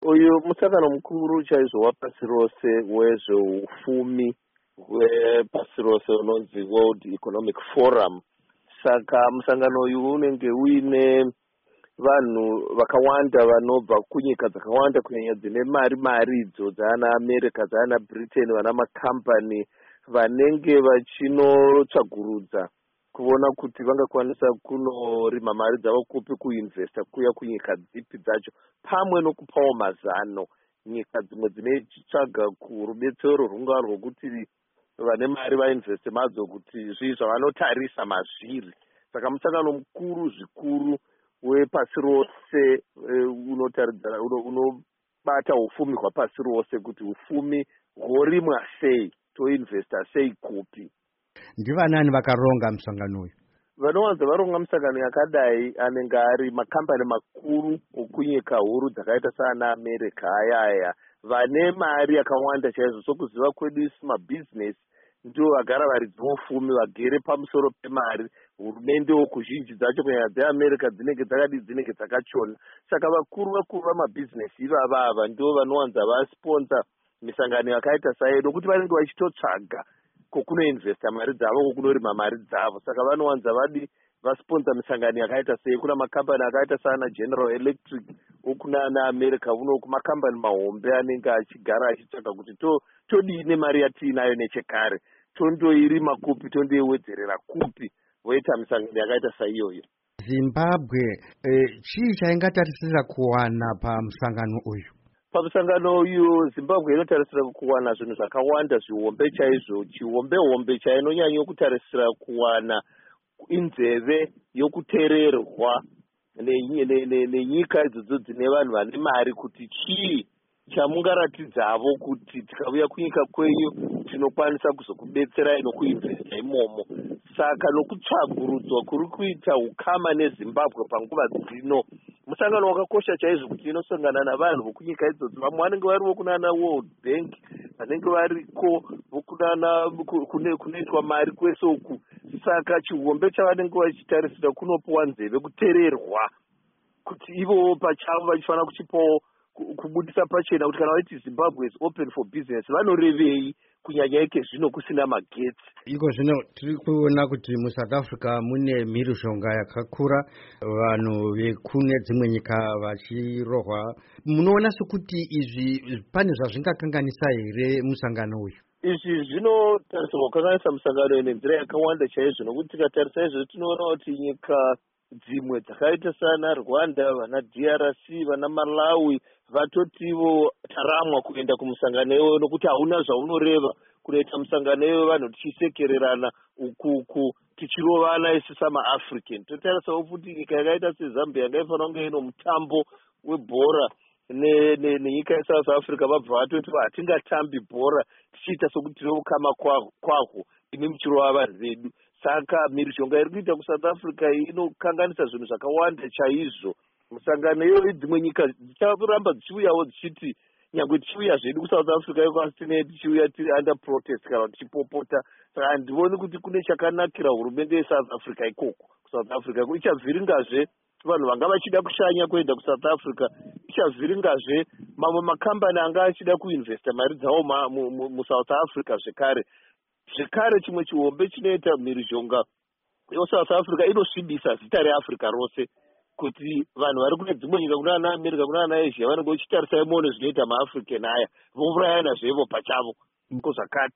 Uyu musangano mukuru chaizvo wapasi rose wezveufumi wepasi rose unonzi World Economic Forum. Saka musangano uyu unenge uine vanhu vakawanda vanobva kunyika dzakawanda kunyanya dzine mari idzo dzaana America, dzaana Britain, vana makampani vanenge vachinotsvagurudza kuona kuti vangakwanisa kunorima mari dzavo kupi kuinvesta kuya kunyika dzipi dzacho, pamwe nokupawo mazano nyika dzimwe dzinetsvaga kurubetsero rungano rwokuti vane mari vainveste madzo kuti zvii zvavanotarisa mazviri. Saka musangano mukuru zvikuru wepasi rose unobata ufumi hwapasi rose kuti ufumi hworimwa sei, toinvesta sei kupi. Ndivanani vakaronga musangano uyu? Vanowanza varonga musangano yakadai anenge ari makampani makuru okunyika huru dzakaita saana America ayaya vane mari yakawanda chaizvo. Sokuziva kwedu isi mabhizinesi ndivo vagara varidzi vofumi vagere pamusoro pemari. Hurumendewo kuzhinji dzacho kunyanya dzeAmerica dzinenge dzakachona. Saka vakuru vamabhizinesi ivava ndivo vanowanza vasponsa misangano yakaita sayo nokuti vanenge vachitotsvaga kokunoinvesta mari dzavo, kokunorima mari dzavo. Saka vanowanza vasponsa misangano yakaita sei. Kuna makampani akaita saana General Electric okunaana America uno, kumakambani mahombe anenge achigara achitsvaga kuti todine mari yatiinayo nechekare, tondoirima kupi, tondoiwedzerera kupi, voita misangano yakaita saiyoyo. Zimbabwe chii chaingatarisira kuwana pamusangano uyu? Pamusangano uyu Zimbabwe inotarisira kuwana zvinhu zvakawanda zvihombe chaizvo. Chihombe chainonyanya kutarisira kuwana inzeve yokuteererwa nenyika idzodzo dzine vanhu vane mari kuti chii chamungaratidzavo kuti tikauya kunyika kwenyu tinokwanisa kuzokubetserai nokuinvesta imomo. Saka nokutsvagurudzwa kuri kuita ukama neZimbabwe panguva dzino, musangano wakakosha chaizvo kuti inosangana navanhu vokunyika idzodzo. Vamwe vanenge varivo kunaana World Bank, vanenge variko kunoitwa mari kwese uku. Saka chihombe chavanenge vachitarisira kunopiwa nzeve, kuteererwa kuti ivowo pachavo vachifanira kuchipawo kubudisa pachena kuti kana vaiti Zimbabwe is open for business vanorevei kunyanya ike zvino kusina magetsi. Iko zvino tiri kuona kuti muSouth Africa mune mhirizhonga yakakura, vanhu vekune dzimwe nyika vachirohwa. Munoona sekuti izvi pane zvazvingakanganisa here musangano uyu? Izvi zvinotarisirwa kukanganisa musangano uyu nenzira yakawanda chaizvo, nokuti tikatarisa izvo tinoona kuti nyika dzimwe dzakaita saana Rwanda, vana DRC, vana Malawi vatotivo taramwa kuenda kumusangano iwoyo nokuti hauna zvaunoreva kunoita musangano iwoyo vanhu tichisekererana ukuku tichirovana isi samaAfrican. Totarisawo kuti nyika yakaita seZambia yangaifanira kunge ino mutambo webhora nenyika yeSouth Africa vabva vatoti hatingatambi bhora tichiita sokuti tine ukama kwahwo imi muchirova vanhu vedu. Saka mhirizhonga iri kuita kuSouth Africa inokanganisa zvinhu zvakawanda chaizvo. Musangano iyoyi dzimwe nyika dzicharamba dzichiuyawo dzichiti nyangwe tichiuya zvedu kuSouth Africa iko tine tichiuya tiri under protest kana tichipopota. Saka handivoni kuti kune chakanakira hurumende yeSouth Africa ikoko. kuSouth Africa ichavhiringazve vanhu vanga vachida kushanya kuenda kuSouth Africa, ichavhiringazve mamwe makambani anga achida kuinvesta mari dzavo muSouth Africa zvekare chimwe chihombe chinoita mhirizhonga yeSouth Africa inosvibisa zita reAfrica rose, kuti vanhu vari kune dzimwe nyika kunaana America kunaana Asia vanenge vachitarisa imono zvinoita maAfrican aya vourayana zvevo pachavo ko zvakati.